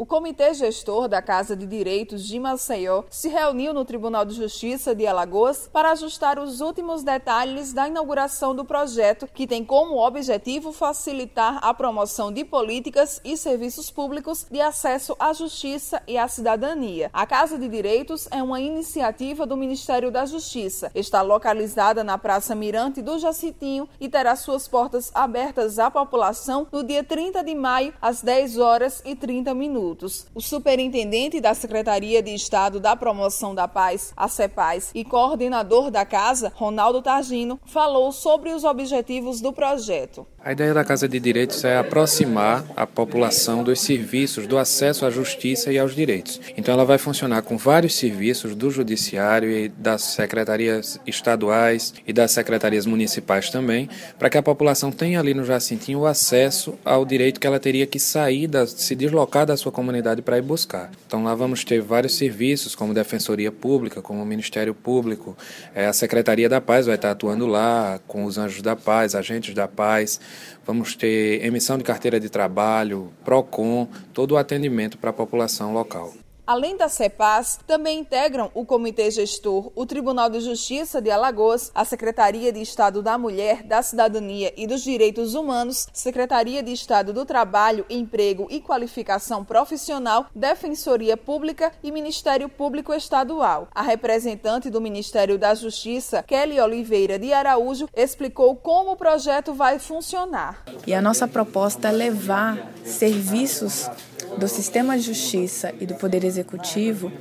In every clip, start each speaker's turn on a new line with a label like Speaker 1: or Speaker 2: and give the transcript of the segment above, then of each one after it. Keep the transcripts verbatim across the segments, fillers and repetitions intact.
Speaker 1: O Comitê Gestor da Casa de Direitos de Maceió se reuniu no Tribunal de Justiça de Alagoas para ajustar os últimos detalhes da inauguração do projeto, que tem como objetivo facilitar a promoção de políticas e serviços públicos de acesso à justiça e à cidadania. A Casa de Direitos é uma iniciativa do Ministério da Justiça. Está localizada na Praça Mirante do Jacitinho e terá suas portas abertas à população no dia trinta de maio, às dez horas e trinta minutos. O superintendente da Secretaria de Estado da Promoção da Paz, a CEPAZ, e coordenador da casa, Ronaldo Targino, falou sobre os objetivos do projeto.
Speaker 2: A ideia da Casa de Direitos é aproximar a população dos serviços do acesso à justiça e aos direitos. Então ela vai funcionar com vários serviços do Judiciário e das secretarias estaduais e das secretarias municipais também, para que a população tenha ali no Jacintinho o acesso ao direito que ela teria que sair, da, se deslocar da sua comunidade para ir buscar. Então lá vamos ter vários serviços, como Defensoria Pública, como o Ministério Público, é, a Secretaria da Paz vai estar atuando lá, com os Anjos da Paz, agentes da paz. Vamos ter emissão de carteira de trabalho, PROCON, todo o atendimento para a população local.
Speaker 1: Além da CEPAZ, também integram o Comitê Gestor, o Tribunal de Justiça de Alagoas, a Secretaria de Estado da Mulher, da Cidadania e dos Direitos Humanos, Secretaria de Estado do Trabalho, Emprego e Qualificação Profissional, Defensoria Pública e Ministério Público Estadual. A representante do Ministério da Justiça, Kelly Oliveira de Araújo, explicou como o projeto vai funcionar.
Speaker 3: E a nossa proposta é levar serviços do Sistema de Justiça e do Poder Executivo,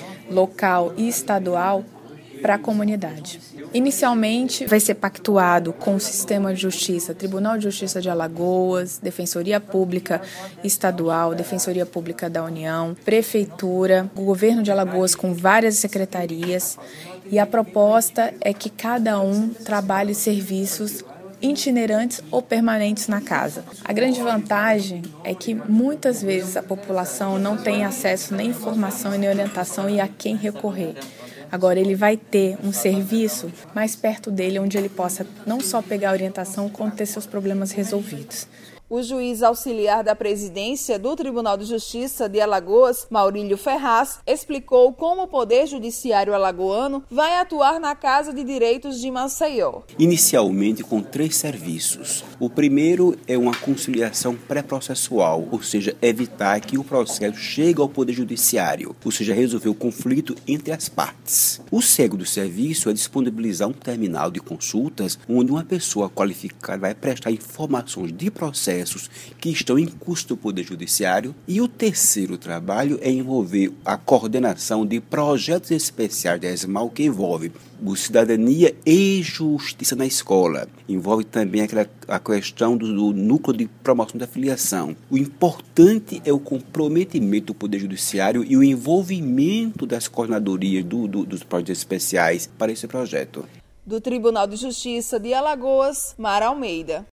Speaker 3: local e estadual, para a comunidade. Inicialmente, vai ser pactuado com o Sistema de Justiça, Tribunal de Justiça de Alagoas, Defensoria Pública Estadual, Defensoria Pública da União, Prefeitura, o Governo de Alagoas com várias secretarias, e a proposta é que cada um trabalhe serviços itinerantes ou permanentes na casa. A grande vantagem é que muitas vezes a população não tem acesso nem informação nem orientação e a quem recorrer. Agora ele vai ter um serviço mais perto dele, onde ele possa não só pegar orientação, como ter seus problemas resolvidos.
Speaker 1: O juiz auxiliar da presidência do Tribunal de Justiça de Alagoas, Maurílio Ferraz, explicou como o Poder Judiciário alagoano vai atuar na Casa de Direitos de Maceió.
Speaker 4: Inicialmente com três serviços. O primeiro é uma conciliação pré-processual, ou seja, evitar que o processo chegue ao Poder Judiciário, ou seja, resolver o conflito entre as partes. O segundo serviço é disponibilizar um terminal de consultas onde uma pessoa qualificada vai prestar informações de processo que estão em curso do Poder Judiciário. E o terceiro trabalho é envolver a coordenação de projetos especiais da ESMAL, que envolve cidadania e justiça na escola. Envolve também aquela, a questão do, do núcleo de promoção da filiação. O importante é o comprometimento do Poder Judiciário e o envolvimento das coordenadorias do, do, dos projetos especiais para esse projeto.
Speaker 1: Do Tribunal de Justiça de Alagoas, Mara Almeida.